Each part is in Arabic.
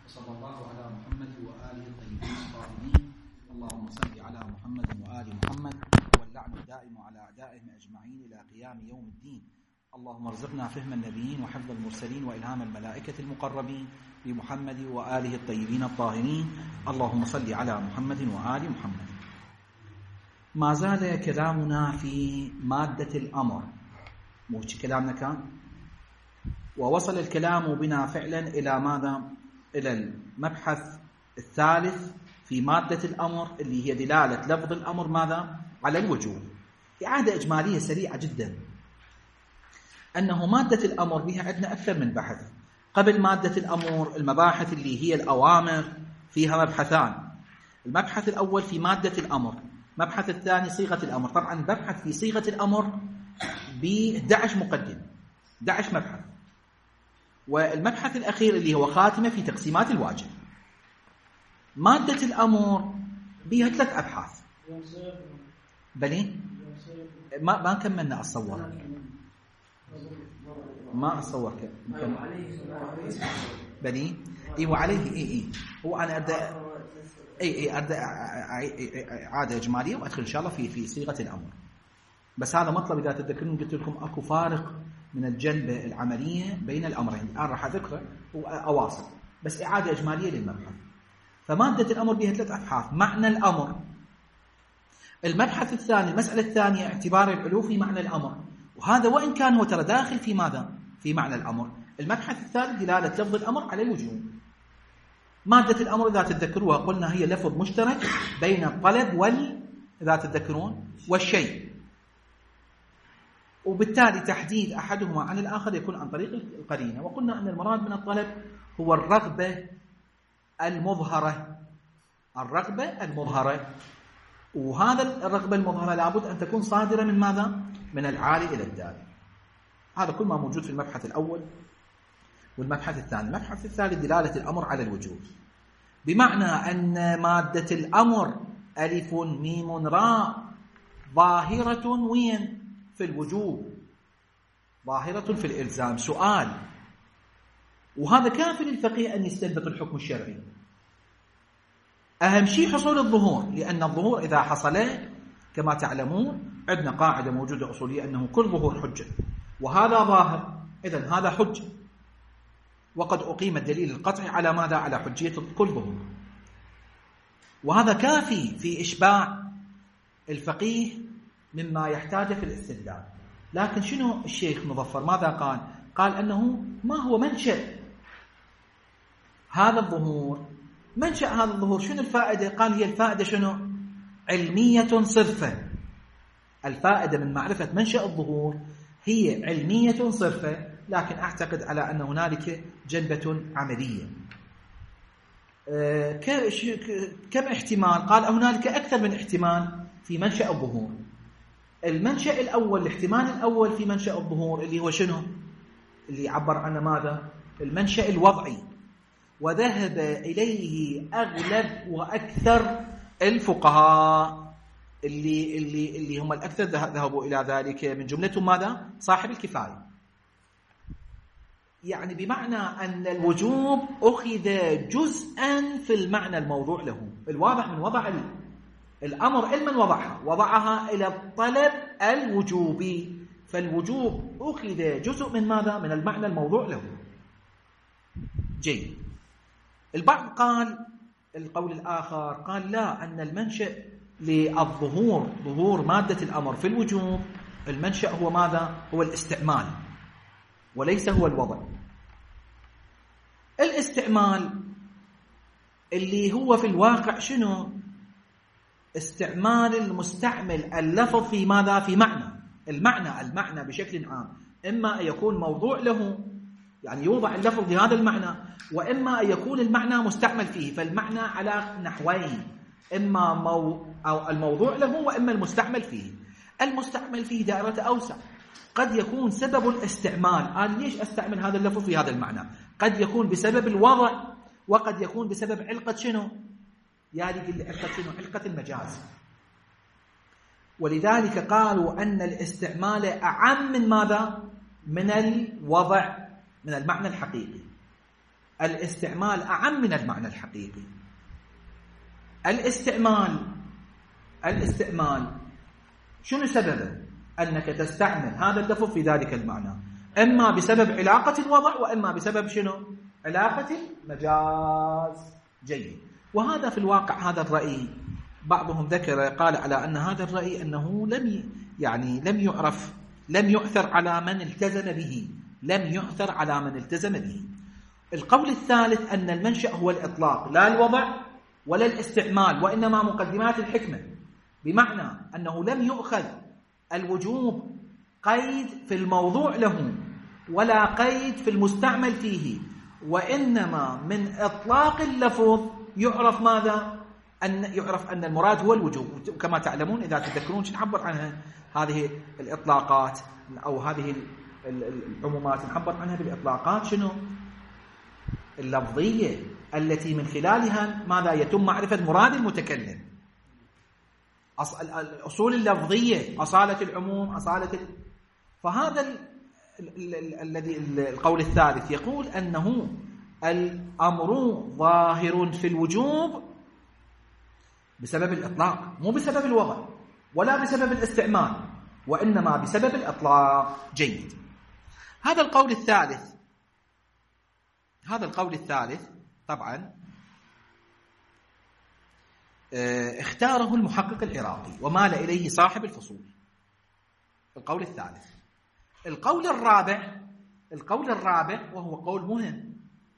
وصلى الله على محمد وآله الطيبين الطاهرين. اللهم صل على محمد وآل محمد، واللعن الدائم على أعدائهم أجمعين إلى قيام يوم الدين. اللهم ارزقنا فهم النبيين وحفظ المرسلين وإلهام الملائكة المقربين بمحمد وآله الطيبين الطاهرين. اللهم صل على محمد وآل محمد. ما زال كلامنا في مادة الأمر، موش كلامنا كان، ووصل الكلام بنا فعلا إلى ماذا؟ إلى المبحث الثالث في مادة الأمر، اللي هي دلالة لفظ الأمر ماذا؟ على الوجوب. إعادة إجمالية سريعة جدا، أنه مادة الأمر بها عندنا أكثر من بحث. قبل مادة الأمر المباحث اللي هي الأوامر فيها مبحثان. المبحث الأول في مادة الأمر، المبحث الثاني صيغة الأمر. طبعا ببحث في صيغة الأمر ب 11 مقدمة، 11 مبحث، والمبحث الأخير اللي هو خاتمة في تقسيمات الواجب. مادة الأمر بها 3 أبحاث. بني ما كملنا أصور، ما أصور بني وعليه هو أنا أبدأ عادة إجمالية وأدخل إن شاء الله في صيغة الأمر. بس هذا مطلب إذا تذكرون قلت لكم أكو فارق من الجنبة العملية بين الأمرين، الآن راح أذكره وأواصل، بس إعادة إجمالية للمبحث. فمادة الأمر بها 3 أبحاث. معنى الأمر، المبحث الثاني المسألة الثانية اعتبار العلو في معنى الأمر، وهذا وإن كان هو ترى داخل في ماذا؟ في معنى الأمر. المبحث الثالث دلالة لفظ الأمر على الوجوب. مادة الأمر إذا تتذكروها قلنا هي لفظ مشترك بين الطلب إذا تتذكرون والشيء، وبالتالي تحديد أحدهما عن الآخر يكون عن طريق القرينة. وقلنا أن المراد من الطلب هو الرغبة المظهرة، الرغبة المظهرة، وهذا الرغبة المظهرة لابد أن تكون صادرة من ماذا؟ من العالي إلى الدالي. هذا كل ما موجود في المبحث الأول والمبحث الثاني. المبحث الثالث دلالة الأمر على الوجوب، بمعنى أن مادة الأمر ألف ميم راء ظاهرة وين؟ في الوجوب، ظاهرة في الإلزام. سؤال، وهذا كافي للفقيه أن يستنبط الحكم الشرعي. أهم شيء حصول الظهور، لأن الظهور إذا حصل كما تعلمون عندنا قاعدة موجودة أصولية أنه كل ظهور حجة، وهذا ظاهر، إذن هذا حجة، وقد أقيم الدليل القطعي على ماذا؟ على حجية كل ظهور، وهذا كافي في إشباع الفقيه مما يحتاجه في الاستدلال. لكن شنو الشيخ مظفر ماذا قال؟ قال أنه ما هو منشأ هذا الظهور؟ منشأ هذا الظهور شنو الفائدة؟ قال هي الفائدة شنو؟ علمية صرفة. الفائدة من معرفة منشأ الظهور هي علمية صرفة، لكن أعتقد على أن هنالك جنبة عملية. كم احتمال؟ قال هنالك أكثر من احتمال في منشأ الظهور. المنشأ الأول، الاحتمال الأول في منشأ الظهور اللي هو شنو؟ اللي يعبر عنه ماذا؟ المنشأ الوضعي، وذهب إليه أغلب وأكثر الفقهاء اللي هم الأكثر ذهبوا إلى ذلك، من جملتهم ماذا؟ صاحب الكفاية. يعني بمعنى أن الوجوب أخذ جزءا في المعنى الموضوع له، الواضح من وضع الأمر علما وضعها إلى الطلب الوجوبي، فالوجوب أخذ جزء من ماذا؟ من المعنى الموضوع له. جيد. البعض قال القول الآخر، قال لا، أن المنشأ للظهور، ظهور مادة الأمر في الوجوب، المنشأ هو ماذا؟ هو الاستعمال وليس هو الوضع. الاستعمال اللي هو في الواقع شنو؟ استعمال المستعمل اللفظ في ماذا؟ في معنى. المعنى بشكل عام إما أن يكون موضوع له، يعني يوضع اللفظ لهذا المعنى، وإما أن يكون المعنى مستعمل فيه. فالمعنى على نحوين، إما أو الموضوع له، وإما المستعمل فيه. المستعمل فيه دائرة أوسع، قد يكون سبب الاستعمال، أنا ليش أستعمل هذا اللفظ في هذا المعنى؟ قد يكون بسبب الوضع، وقد يكون بسبب علقة شنو؟ يعني علقة شنو؟ علقة المجاز. ولذلك قالوا أن الاستعمال أعم من ماذا؟ من الوضع، من المعنى الحقيقي. الاستعمال أعم من المعنى الحقيقي. الاستعمال شنو سببه؟ أنك تستعمل هذا اللفظ في ذلك المعنى، إما بسبب علاقة الوضع وإما بسبب شنو؟ علاقة المجاز. جيد. وهذا في الواقع هذا الرأي بعضهم ذكر قال على أن هذا الرأي أنه لم يؤثر على من التزم به. القول الثالث أن المنشأ هو الإطلاق لا الوضع ولا الاستعمال، وإنما مقدمات الحكمة، بمعنى أنه لم يؤخذ الوجوب قيد في الموضوع له ولا قيد في المستعمل فيه، وإنما من إطلاق اللفظ يعرف ماذا؟ يعرف أن المراد هو الوجوب. كما تعلمون إذا تذكرون نعبر عنها هذه الإطلاقات أو هذه العمومات نعبر عنها بالإطلاقات شنو؟ اللفظية، التي من خلالها ماذا يتم معرفة مراد المتكلم. الأصول اللفظية، أصالة العموم، فهذا الذي القول الثالث يقول أنه الأمر ظاهر في الوجوب بسبب الإطلاق، مو بسبب الوضع ولا بسبب الاستعمال، وإنما بسبب الإطلاق. جيد. هذا القول الثالث طبعا اختاره المحقق العراقي ومال إليه صاحب الفصول. القول الثالث. القول الرابع وهو قول مهم،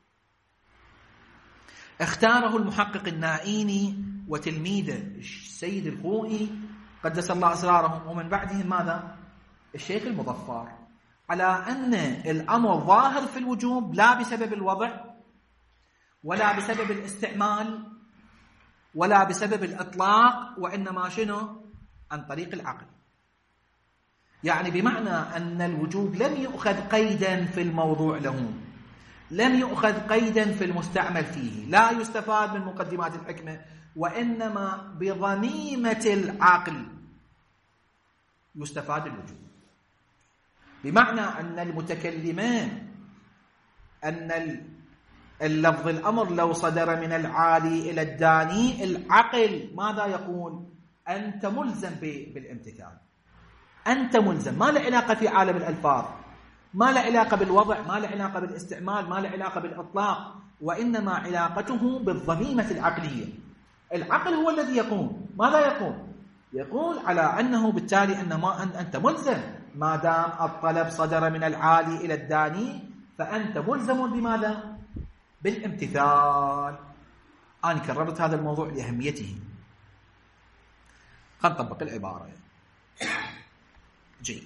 اختاره المحقق النائيني وتلميذه السيد الخوئي قدس الله أسرارهم، ومن بعدهم ماذا؟ الشيخ المظفر، على أن الأمر ظاهر في الوجوب لا بسبب الوضع ولا بسبب الاستعمال ولا بسبب الإطلاق، وإنما شنو؟ عن طريق العقل. يعني بمعنى أن الوجوب لم يؤخذ قيدا في الموضوع له، لم يؤخذ قيدا في المستعمل فيه، لا يستفاد من مقدمات الحكمة، وإنما بضميمة العقل يستفاد الوجوب. بمعنى أن المتكلمان أن اللفظ الأمر لو صدر من العالي إلى الداني، العقل ماذا يقول؟ أنت ملزم بالامتثال، أنت ملزم، ما له علاقة في عالم الألفاظ، ما له علاقة بالوضع، ما له علاقة بالاستعمال، ما له علاقة بالإطلاق، وإنما علاقته بالضميمة العقلية. العقل هو الذي يقول ماذا يقول؟ يقول على أنه بالتالي أنت ملزم، ما دام الطلب صدر من العالي إلى الداني فأنت ملزم بماذا؟ بالامتثال. أنا كررت هذا الموضوع لأهميته. خلينا نطبق العبارة. جيد.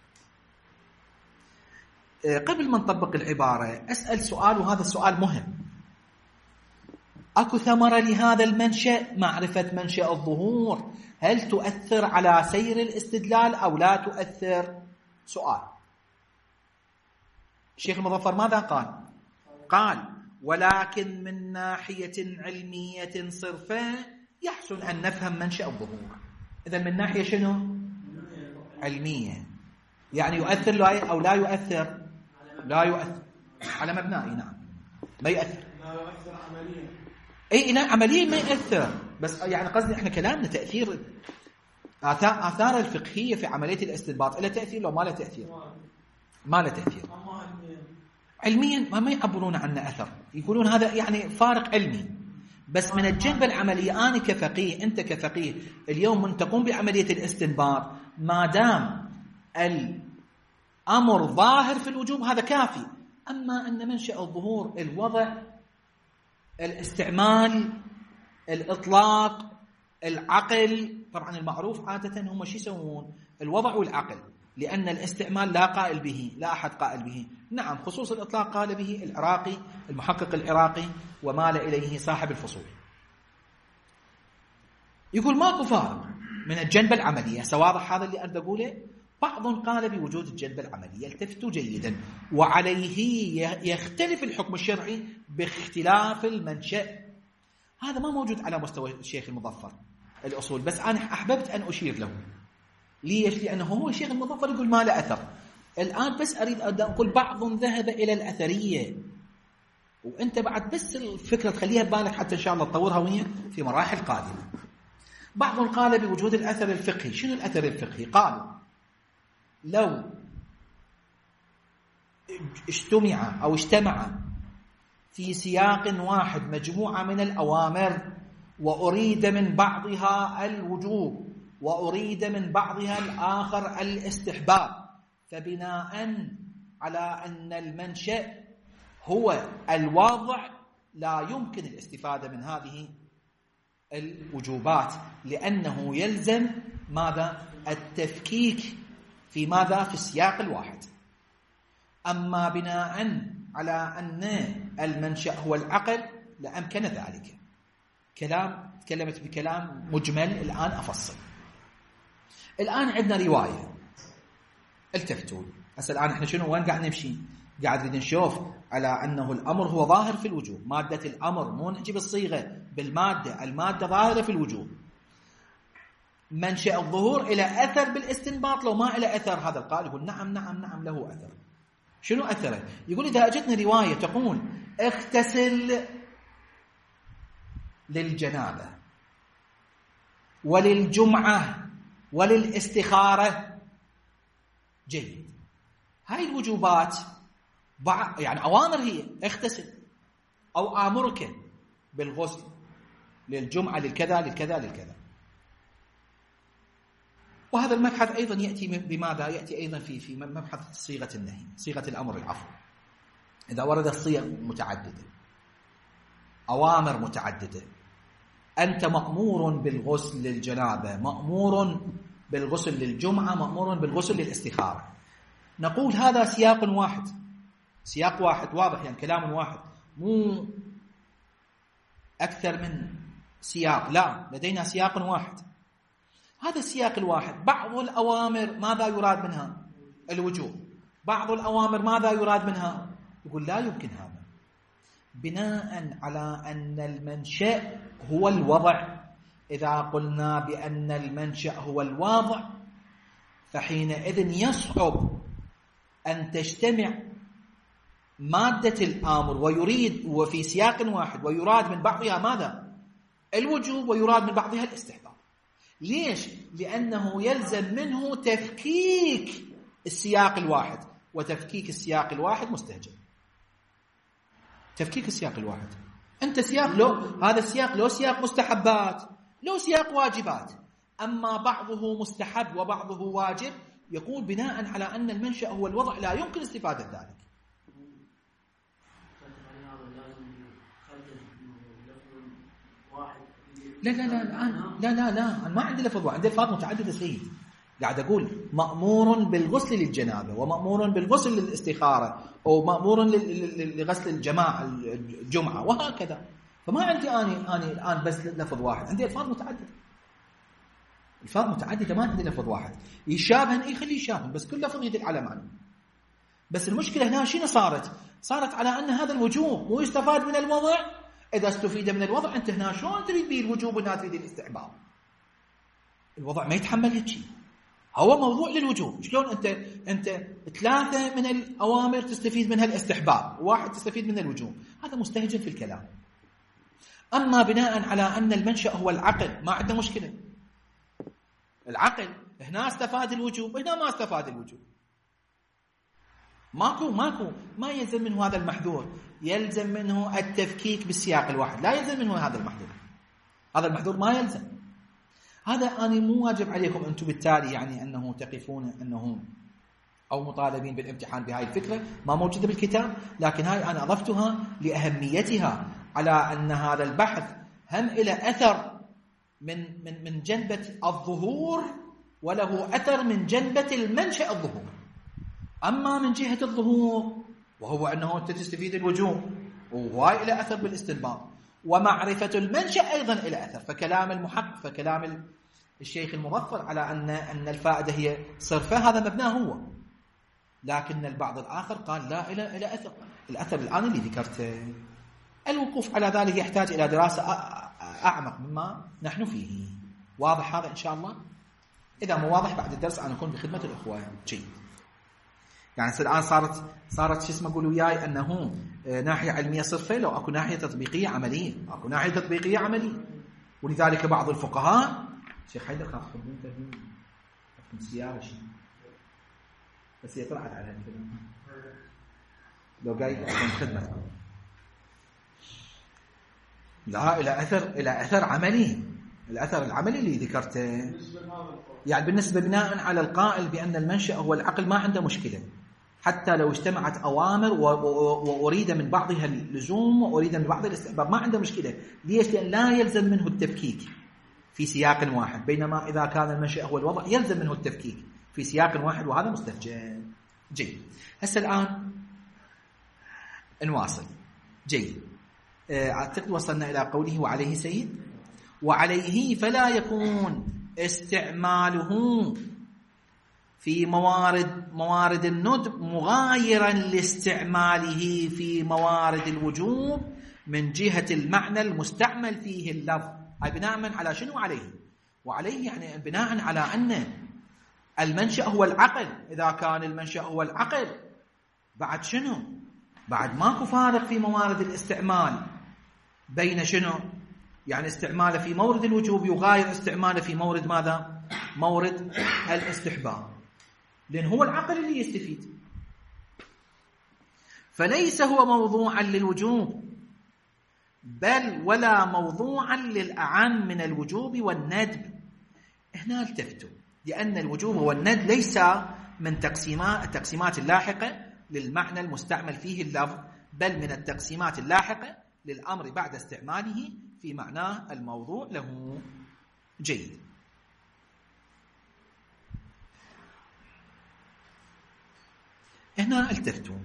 قبل ما نطبق العبارة أسأل سؤال، وهذا السؤال مهم. أكو ثمرة لهذا المنشأ؟ معرفة منشأ الظهور هل تؤثر على سير الاستدلال أو لا تؤثر؟ سؤال. الشيخ المظفر ماذا قال؟ قال ولكن من ناحية علمية صرفة يحسن أن نفهم منشأ الظهور. إذن من ناحية شنو؟ علمية، يعني يؤثر أو لا يؤثر؟ لا يؤثر على مبنائي. نعم ما يؤثر. لا يؤثر عمليا. أي لا عمليا ما يؤثر، بس يعني قصدي إحنا كلامنا تأثير آثار الفقهية في عملية الاستنباط إلى تأثير لو ما له تأثير؟ ما له تأثير. علميا ما يعبرون عنه أثر، يقولون هذا يعني فارق علمي، بس من الجنبة العملية أنا كفقيه، أنت كفقيه اليوم من تقوم بعملية الاستنباط ما دام الأمر ظاهر في الوجوب هذا كافي. أما أن منشأ الظهور الوضع، الاستعمال، الإطلاق، العقل، طبعا المعروف عادة هم شو يسوون؟ الوضع والعقل، لأن الاستعمال لا قائل به، لا أحد قائل به. نعم خصوص الإطلاق قال به العراقي المحقق العراقي ومال إليه صاحب الفصول. يقول ماكو فارق من الجنبة العملية. سواضح هذا اللي أريد أقوله؟ بعض قال بوجود الجنبة العملية، التفتوا جيدا، وعليه يختلف الحكم الشرعي باختلاف المنشأ. هذا ما موجود على مستوى الشيخ المظفر الأصول، بس أنا أحببت أن أشير له. ليش؟ لأنه هو الشيخ المظفر يقول ما له أثر. الآن بس أريد أن أقول بعض ذهب إلى الأثرية، وأنت بعد بس الفكرة تخليها ببالك حتى إن شاء الله تطورها ويا في مراحل قادمة. بعضهم قال بوجود الأثر الفقهي. شنو الأثر الفقهي؟ قالوا لو اجتمع في سياق واحد مجموعة من الأوامر وأريد من بعضها الوجوب وأريد من بعضها الآخر الاستحباب، فبناء على أن المنشأ هو الواضع لا يمكن الاستفادة من هذه الوجوبات، لأنه يلزم ماذا؟ التفكيك في ماذا؟ في السياق الواحد. أما بناء على أن المنشأ هو العقل لأمكن ذلك. تكلمت بكلام مجمل، الآن أفصل. الآن عندنا رواية، التفتوا هسه الآن احنا شنو وين قاعد نمشي؟ قاعد نريد نشوف على أنه الأمر هو ظاهر في الوجوب، مادة الأمر مو نجي بالصيغة بالمادة، المادة ظاهرة في الوجوب. منشأ الظهور إلى أثر بالاستنباط، لو ما إلى أثر هذا القائل يقول نعم له أثر. شنو أثره؟ يقول إذا أجتنا رواية تقول اغتسل للجنابة وللجمعة وللاستخارة، جيد. هاي الوجوبات يعني أوامر، هي اغتسل أو آمرك بالغسل للجمعة للكذا للكذا للكذا. وهذا المبحث أيضا يأتي بماذا؟ يأتي أيضا في مبحث صيغة النهي، صيغة الأمر العفو. إذا ورد الصيغ متعددة، أوامر متعددة، أنت مأمور بالغسل للجنابة، مأمور بالغسل للجمعة، مأمور بالغسل للاستخارة، نقول هذا سياق واحد، سياق واحد واضح، يعني كلام واحد، مو أكثر من سياق، لا، لدينا سياق واحد. هذا السياق الواحد بعض الأوامر ماذا يراد منها؟ الوجوب. بعض الأوامر ماذا يراد منها؟ يقول لا يمكن هذا، بناء على أن المنشأ هو الوضع. إذا قلنا بأن المنشأ هو الواضع فحينئذ يصعب أن تجتمع مادة الآمر وفي سياق واحد ويراد من بعضها ماذا؟ الوجوب، ويراد من بعضها الاستحباب. ليش؟ لأنه يلزم منه تفكيك السياق الواحد، وتفكيك السياق الواحد مستهجن. تفكيك السياق الواحد، أنت سياق هذا السياق له سياق مستحبات، له سياق واجبات، أما بعضه مستحب وبعضه واجب، يقول بناء على أن المنشأ هو الوضع لا يمكن استفادة ذلك. لا لا لا الآن لا أنا ما عندي لفظ واحد، عندي ألفاظ متعددة سيد. قاعد أقول مأمور بالغسل للجنابة، ومأمور بالغسل للاستخارة، أو مأمور لغسل الجمعة، وهكذا. فما عندي أنا الآن بس لفظ واحد، عندي ألفاظ متعددة، ألفاظ متعددة، ما عندي لفظ واحد. يشابهن خليه يشابهن، بس كل لفظ يدل على معنى. بس المشكلة هنا شنو صارت على أن هذا الوجوب مو يستفاد من الوضع. إذا استفيد من الوضع أنت هنا شلون تريد به الوجوب وهنا تريد الاستحباب؟ الوضع ما يتحمل هيك شيء، هو موضوع للوجوب. شلون أنت 3 من الأوامر تستفيد منها الاستحباب، و1 تستفيد من الوجوب؟ هذا مستهجن في الكلام. أما بناء على أن المنشأ هو العقل، ما عندنا مشكلة. العقل هنا استفاد الوجوب، هنا ما استفاد الوجوب. ماكو ما يلزم منه هذا المحذور، يلزم منه التفكيك بالسياق الواحد، لا يلزم منه هذا المحذور. هذا المحذور ما يلزم. هذا أنا مو واجب عليكم أنتم بالتالي يعني أنه تقفون أنه أو مطالبين بالامتحان بهاي الفكرة، ما موجودة بالكتاب، لكن هاي أنا أضفتها لأهميتها، على أن هذا البحث هم إلى أثر من جنبة الظهور، وله أثر من جنبة المنشأ الظهور. أما من جهة الظهور وهو أنه أنت تستفيد الوجوب، وهاي إلى أثر بالاستنباط، ومعرفة المنشأ أيضا إلى أثر. فكلام المحقق، فكلام الشيخ المظفر على أن الفائدة هي صرفة، هذا مبناه هو. لكن البعض الآخر قال لا، إلى أثر. الأثر الآن اللي ذكرته، الوقوف على ذلك يحتاج إلى دراسة أعمق مما نحن فيه. واضح هذا إن شاء الله؟ إذا مو واضح بعد الدرس أنا أكون بخدمة الأخوة. جيد. يعني الآن صارت شو اسمه، قولوا وياي أنه ناحية علمية صرفة، لو أكو ناحية تطبيقية عملية، أكو ناحية تطبيقية عملية. ولذلك بعض الفقهاء شيخ حيدر خاص تخدمون تفهم السيارة شيء، بس هي طلعت على هالكلام لو قايل أكون خدمة لا إلى أثر عملي. الأثر العملي اللي ذكرته يعني بالنسبة بناء على القائل بأن المنشأ هو العقل ما عنده مشكلة، حتى لو اجتمعت أوامر وأريد من بعضها اللزوم وأريد من بعضها الاستحباب ما عنده مشكلة. ليش؟ لأن لا يلزم منه التفكيك في سياق واحد، بينما إذا كان المنشأ هو الوضع يلزم منه التفكيك في سياق واحد، وهذا مستفجن. جيد، هسه الآن نواصل. جيد، أعتقد وصلنا إلى قوله وعليه سيد، وعليه فلا يكون استعماله في موارد الندب مغايرا لاستعماله في موارد الوجوب من جهة المعنى المستعمل فيه اللفظ. أي بناء على شنو عليه؟ وعليه يعني بناء على أن المنشأ هو العقل. إذا كان المنشأ هو العقل بعد شنو؟ بعد ماكو فارق في موارد الاستعمال بين شنو؟ يعني استعماله في مورد الوجوب يغاير استعماله في مورد ماذا؟ مورد الاستحباب، لأن هو العقل اللي يستفيد. فليس هو موضوعا للوجوب بل ولا موضوعا للأعم من الوجوب والندب. هنا التفتوا، لأن الوجوب والندب ليس من التقسيمات اللاحقة للمعنى المستعمل فيه اللفظ، بل من التقسيمات اللاحقة للأمر بعد استعماله في معناه الموضوع له. جيد، هنا التفتوا.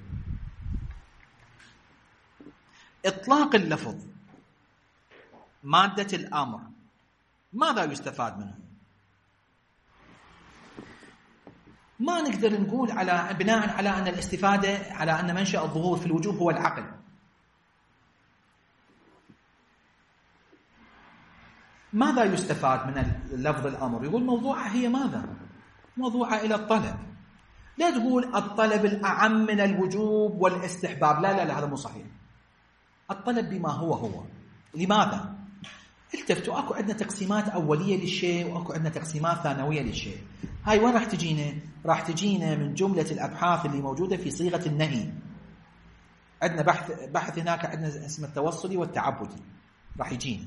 إطلاق اللفظ مادة الأمر ماذا يستفاد منه؟ ما نقدر نقول على بناء على أن الاستفادة على أن منشأ الظهور في الوجوب هو العقل. ماذا يستفاد من لفظ الأمر؟ يقول موضوعها هي ماذا؟ موضوعها إلى الطلب. لا تقول الطلب الأعم من الوجوب والاستحباب، لا هذا مو صحيح. الطلب بما هو. لماذا؟ التفتوا، أكو عندنا تقسيمات أولية للشيء وأكو عندنا تقسيمات ثانوية للشيء. هاي وين راح تجينا؟ راح تجينا من جملة الأبحاث اللي موجودة في صيغة النهي. عندنا بحث هناك عندنا اسم التوصلي والتعبدي راح يجينا.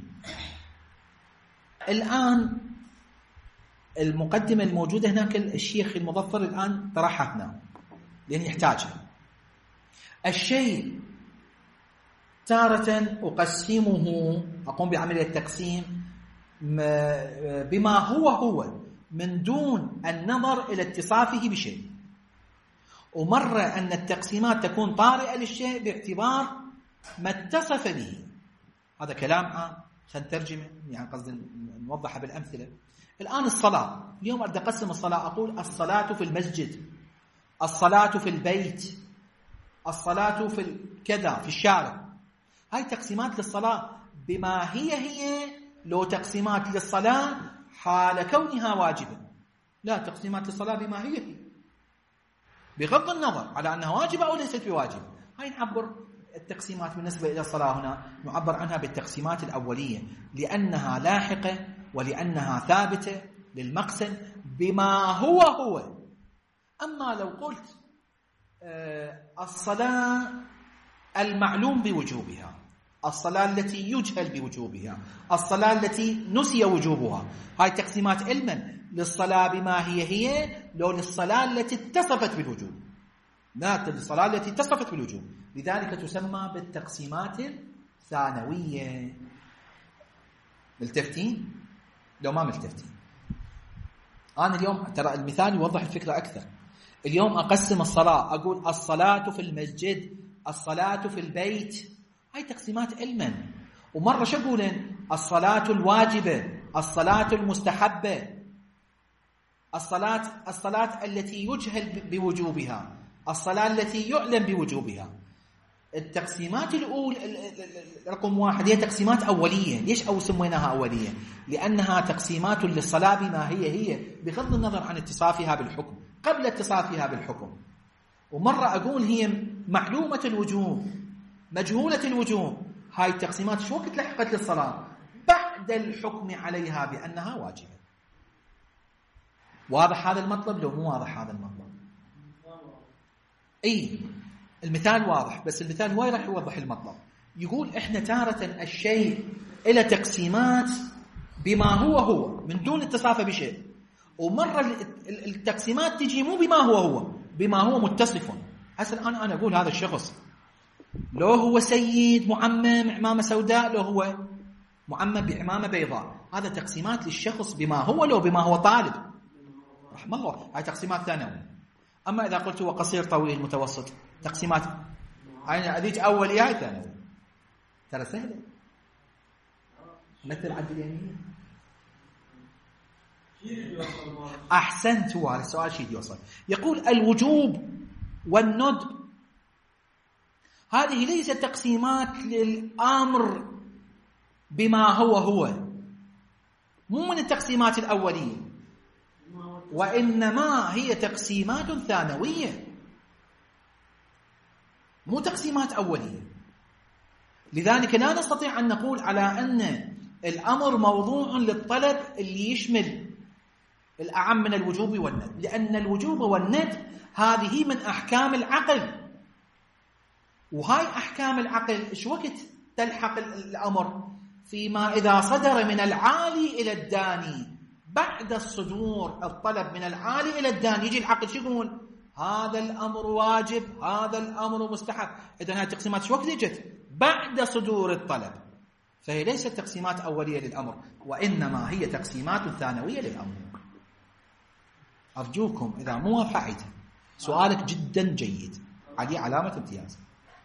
الآن المقدمة الموجودة هناك الشيخ المظفر الآن طرحها هنا لأن يحتاجها. الشيء تارة أقسمه، أقوم بعملية تقسيم بما هو من دون النظر إلى اتصافه بشيء، ومرة أن التقسيمات تكون طارئة للشيء باعتبار ما اتصف به. هذا كلام عام، خلينا نترجمه يعني قصدي نوضحها بالأمثلة. الآن الصلاة، اليوم أريد أقسم الصلاة، أقول الصلاة في المسجد، الصلاة في البيت، الصلاة في كذا في الشارع. هاي تقسيمات للصلاة بما هي لو تقسيمات للصلاة حال كونها واجبة. لا، تقسيمات للصلاة بما هي بغض النظر على أنها واجبة أو ليست بواجبة. هاي نعبر التقسيمات بالنسبة إلى الصلاة هنا نعبر عنها بالتقسيمات الأولية، لأنها لاحقة ولأنها ثابتة للمقصد بما هو. أما لو قلت الصلاة المعلوم بوجوبها، الصلاة التي يجهل بوجوبها، الصلاة التي نسي وجوبها، هاي تقسيمات علما للصلاة بما هي لو للصلاة التي اتصفت بالوجوب، لا للصلاة التي اتصفت بالوجوب. لذلك تسمى بالتقسيمات الثانوية. ملتفتين؟ لو ما ملتفتين. أنا اليوم ترى المثال يوضح الفكرة أكثر. اليوم أقسم الصلاة، أقول الصلاة في المسجد، الصلاة في البيت، هاي تقسيمات علما. ومرة شو أقولن؟ الصلاة الواجبة، الصلاة المستحبة، الصلاة التي يجهل بوجوبها، الصلاة التي يعلم بوجوبها. التقسيمات الأولى رقم 1 هي تقسيمات أولية. ليش أو سميناها أولية؟ لأنها تقسيمات للصلاة بما هي بغض النظر عن اتصافها بالحكم، قبل اتصافها بالحكم. ومرة أقول هي معلومة الوجوب مجهولة الوجوب، هاي التقسيمات شو وقت لحقت للصلاة؟ بعد الحكم عليها بأنها واجبة. واضح هذا المطلب لو مو واضح هذا المطلب؟ اي المثال واضح، بس المثال هو راح يوضح المطلب. يقول احنا تارة الشيء الى تقسيمات بما هو من دون اتصافه بشيء، ومرة التقسيمات تجي مو بما هو بما هو متصف. هسه انا اقول هذا الشخص لو هو سيد معمم عمامة سوداء، لو هو معمم بعمامة بيضاء، هذا تقسيمات للشخص بما هو لو بما هو طالب، ما هو هاي تقسيمات ثانوية. أما إذا قلت هو قصير طويل متوسط، تقسيمات هاي هذيك أولية هاي ثانوية. ترى سهلة. مثل عد اليمين. أحسنت، هو هذا السؤال شيء يوصل. يقول الوجوب والندب هذه ليست تقسيمات للأمر بما هو، مو من التقسيمات الأولية، وإنما هي تقسيمات ثانوية مو تقسيمات أولية. لذلك لا نستطيع أن نقول على أن الأمر موضوع للطلب اللي يشمل الأعم من الوجوب والندب، لأن الوجوب والندب هذه من أحكام العقل، وهاي أحكام العقل إيش وقت تلحق الأمر؟ فيما إذا صدر من العالي إلى الداني. بعد الصدور الطلب من العالي إلى الداني يجي العقل شو يقول؟ هذا الأمر واجب، هذا الأمر مستحب. إذن هذه التقسيمات شو وقت جت؟ بعد صدور الطلب. فهي ليست تقسيمات أولية للأمر، وإنما هي تقسيمات ثانوية للأمر. أرجوكم إذا مو واضحة عيدها. سؤالك جدا جيد، عليه علامة امتياز.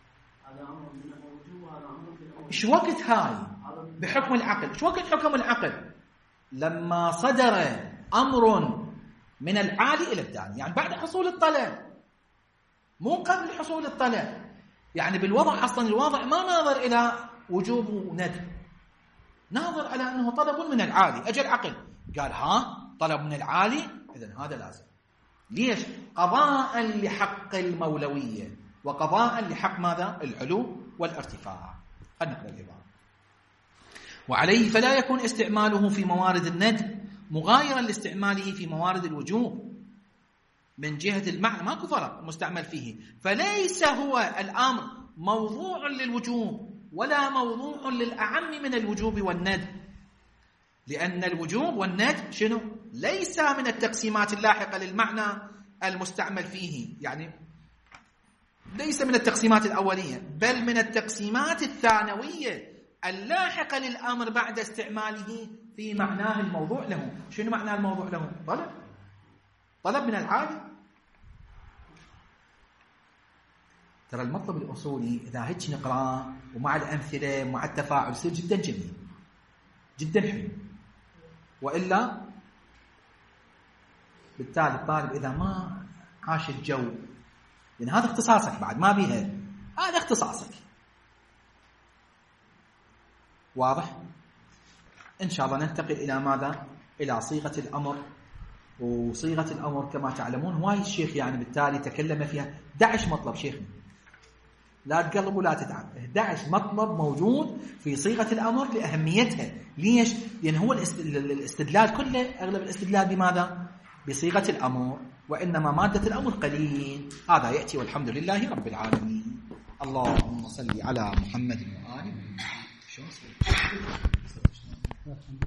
شو وقت هاي بحكم العقل؟ شو وقت حكم العقل؟ لما صدر أمر من العالي إلى الداني، يعني بعد حصول الطلب، مو قبل حصول الطلب. يعني بالوضع أصلا الوضع ما ناظر إلى وجوب وندب، ناظر على أنه طلب من العالي. أجل العقل قال ها طلب من العالي، إذن هذا لازم. ليش؟ قضاء لحق المولوية، وقضاء لحق ماذا؟ العلو والارتفاع. خلنا نقرأ العبارة. وعليه فلا يكون استعماله في موارد الندب مغايرا لاستعماله في موارد الوجوب من جهة المعنى، ماكو فرق مستعمل فيه. فليس هو الأمر موضوع للوجوب ولا موضوع للأعم من الوجوب والندب، لأن الوجوب والندب شنو؟ ليس من التقسيمات اللاحقة للمعنى المستعمل فيه، يعني ليس من التقسيمات الأولية، بل من التقسيمات الثانوية اللاحقة للأمر بعد استعماله في معناه الموضوع له. شنو معناه الموضوع له؟ طلب من العالي. ترى المطلب الأصولي إذا هيك نقرأ ومع الأمثلة ومع التفاعل يصير جدا جميل جدا حلو. وإلا بالتالي الطالب إذا ما عاش الجو، لأن هذا اختصاصك بعد ما بيها، هذا اختصاصك. واضح؟ إن شاء الله ننتقل إلى ماذا؟ إلى صيغة الأمر. وصيغة الأمر كما تعلمون هواي الشيخ يعني بالتالي تكلم فيها 11 مطلب. شيخنا لا تقلب ولا تتعب، 11 مطلب موجود في صيغة الأمر لأهميتها. ليش؟ لأن هو الاستدلال كله، أغلب الاستدلال بماذا؟ بصيغة الأمر، وإنما مادة الأمر قليل. هذا يأتي والحمد لله رب العالمين. اللهم صل على محمد وآله.